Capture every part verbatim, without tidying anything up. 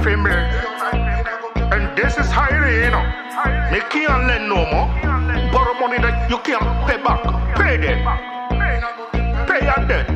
family. And this is highly, you know. Me can't lend no more. Borrow money that you can't pay back. Pay them. Pay your debt.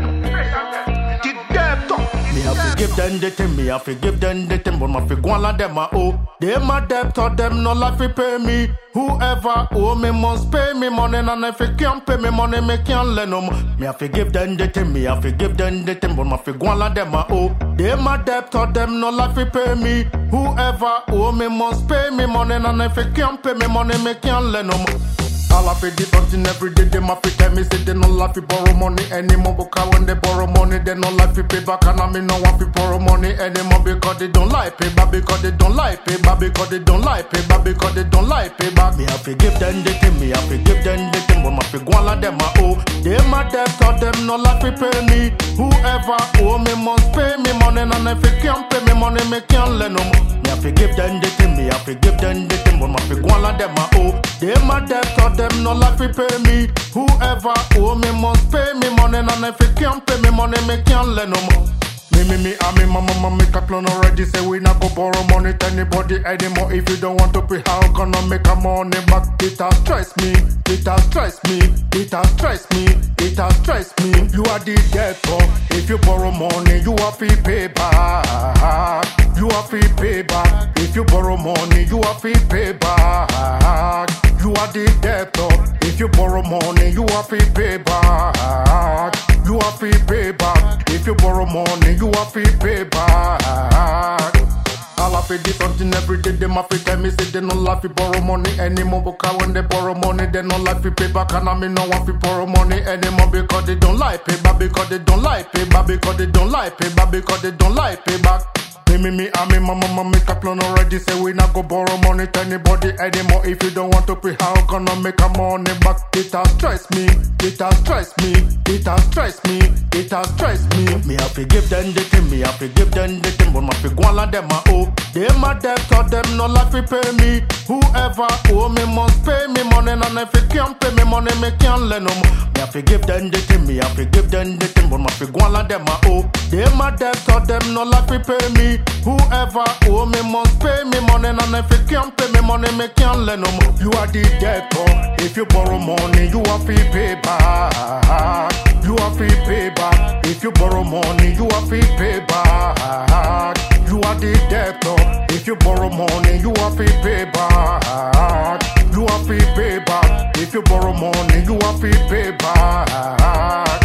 The debt. Me have to give them the thing, me have to give them the thing, but my fi go on like them a owe. They my debt or them no life fi pay me. Whoever owe me must pay me money, and if you can't pay me money, me can't lend no more. Me have to give them the thing, me have to give them the thing, but my fi go on like them a owe. They my debt or them no life fi pay me. Whoever owe me must pay me money, and if you can't pay me money, me can't lend no more. All I pay the something every day, they ma fi tell me say they no like fi borrow money anymore. Because when they borrow money, they no like fi pay back, and I me no want fi borrow money anymore. Because they don't like pay back, because they don't like pay back, because they don't like pay back, because they don't like pay back. Me have to give them the thing, me have to give them the thing, but ma fi go on like them a owe. They my debt or them no like fi pay me. Whoever owe me must pay me money, and if you can't pay me money, me can't lend no more. Me have to give them the thing, me have to give them the thing, but ma fi go on like them a owe. They my debt or them no like fi pay me. Whoever owe me must pay me money, and if you can't pay me money, me can't lend no more. Me, me, me, and me, mama, mama, make a plan already. Say we not go borrow money to anybody anymore. If you don't want to pay, how gonna make a money back? It has stressed me, it has stressed me, it has stressed me, it has stressed me. You are the debtor. If you borrow money, you have to pay back. You have to pay back. If you borrow money, you have to pay back. You are the debtor. If you borrow money, you have to pay back. You have to pay back. If you borrow money, you have to pay back. All I pay this something every day, they ma fi tell me say they no like fi borrow money anymore. Because when they borrow money, they no like fi pay back, and I me no want fi borrow money anymore. Because they don't like pay back, because they don't like pay back, because they don't like pay back, because they don't like pay back. Me, me, me, and me, mama, mama, make a plan already. Say we not go borrow money to anybody anymore. If you don't want to pay, how gonna make a money back? It has stressed me, it has stressed me, it has stressed me, it has stressed me. Me have to give them the thing, me have to give them the thing, but my fi go on like them a owe. They my debt or them no like fi pay me. Whoever owe me must pay me money, and if you can't pay me money, me can't lend no more. Me have to give them the thing, me have to give them the thing, but my fi go on like them a owe. They my debt or them no like fi pay me. Whoever owe me must pay me money, and if you can't pay me money, me can't lend no more. You are the debtor. If you borrow money, you have to pay back. You have to pay back. If you borrow money, you have to pay back. You are the debtor. If you borrow money, you have to pay back. You have to pay back. If you borrow money, you have to pay back.